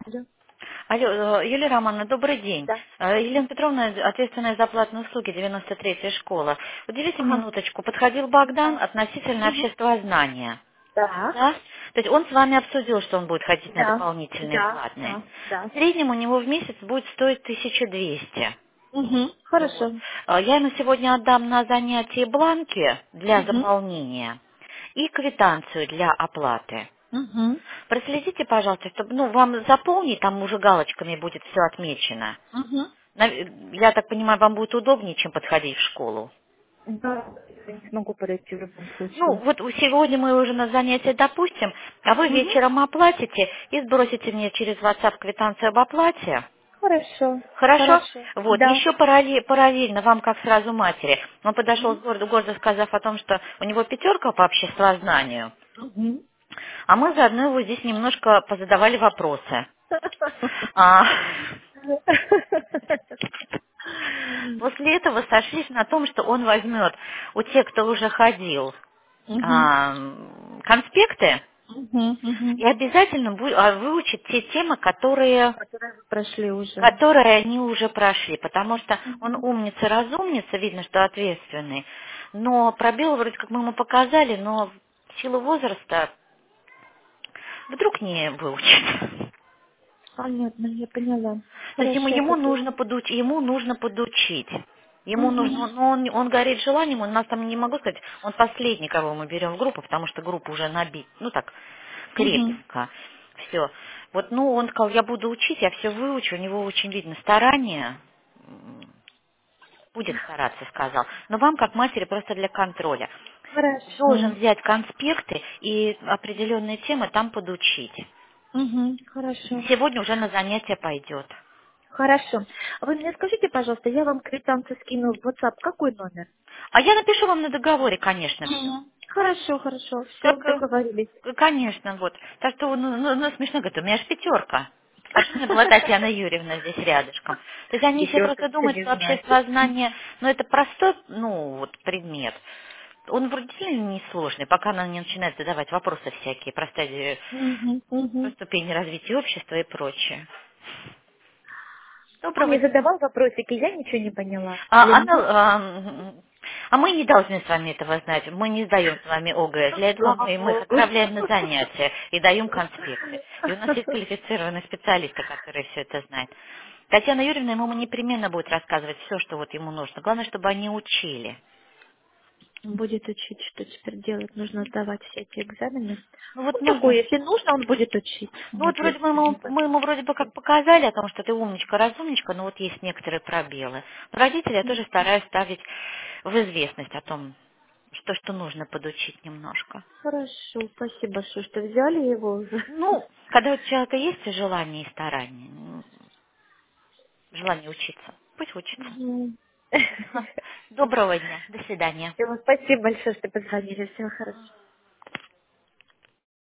Алло. Алло, Юлия Романовна, добрый день. Да. Елена Петровна, ответственная за платные услуги, 93-я школа. Уделите Ага. минуточку. Подходил Богдан Да. относительно Угу. обществознания. Так. Да? То есть он с вами обсудил, что он будет ходить на Да. дополнительные Да. платные. Да. Да. В среднем у него в месяц будет стоить 1200. Угу. Вот. Хорошо. Я ему сегодня отдам на занятие бланки для Угу. заполнения и квитанцию для оплаты. Угу. Проследите, пожалуйста, чтобы вам заполнить, там уже галочками будет все отмечено. Угу. Я так понимаю, вам будет удобнее, чем подходить в школу. Да. Я не смогу подойти в любом Ну, случае. вот сегодня мы уже на занятие допустим, а вы Угу. вечером оплатите и сбросите мне через WhatsApp квитанцию об оплате. Хорошо. Хорошо? Хорошо. Вот. Да. Еще параллельно вам, как сразу матери, он подошел с Угу. города, гордо сказав о том, что у него пятерка по обществознанию, Угу. а мы заодно его здесь немножко позадавали вопросы. А, После этого сошлись на том, что он возьмет у тех, кто уже ходил, Угу. конспекты Угу. Угу. и обязательно выучит те темы, Которые вы прошли уже. которые они уже прошли, потому что он Угу. умница-разумница, видно, что ответственный, но пробел вроде как мы ему показали, но в силу возраста вдруг не выучит. Понятно, я поняла. То есть Хорошо, спасибо. ему нужно подучить. Ему Угу. нужно, но он горит желанием, у нас там не могу сказать, он последний, кого мы берем в группу, потому что группа уже набит, ну так, Угу. крепенько. Все. Вот, ну, он сказал, я буду учить, я все выучу, у него очень видно старание, будет стараться, сказал. Но вам, как матери, просто для контроля. Хорошо. Должен взять конспекты и определенные темы там подучить. Угу, хорошо. Сегодня уже на занятия пойдет. Хорошо. Вы мне скажите, пожалуйста, я вам квитанцию скину в WhatsApp. Какой номер? А я напишу вам на договоре, конечно, все. Мгм. Хорошо, хорошо. Все, Как, договорились. конечно, вот. Так что, ну, смешно, говорит, у меня аж пятерка. А что у меня была Татьяна Юрьевна здесь рядышком? То есть они все Пятерка, просто это думают, не что значит. обществознание, ну, это простой, ну, вот, предмет. Он вроде действительно несложный, пока она не начинает задавать вопросы всякие Угу, про угу. ступени развития общества и прочее. Он Доброго мне дня. задавал вопросики, я ничего не поняла. Я А, не она, знаю. мы не должны с вами этого знать. Мы не сдаем с вами ОГЭ. Для этого Слава мы их Богу. отправляем на занятия и даем конспекты. И у нас есть квалифицированные специалисты, которые все это знают. Татьяна Юрьевна ему непременно будет рассказывать все, что вот ему нужно. Главное, чтобы они учили. Он будет учить, что теперь делать. Нужно сдавать все эти экзамены. Ну вот Ну, такое, нужно. если нужно, он будет учить. Он Ну вот вроде бы ответственный мы ему вроде бы водитель. как показали о том, что ты умничка, разумничка, но вот есть некоторые пробелы. Но родители я тоже стараюсь ставить в известность о том, что нужно подучить немножко. Хорошо, спасибо большое, что взяли его уже. Ну, когда у человека есть желание и старание, желание учиться, пусть учится. Мгм. Доброго дня, до свидания. Всё, спасибо большое, что позвонили. Всего хорошего.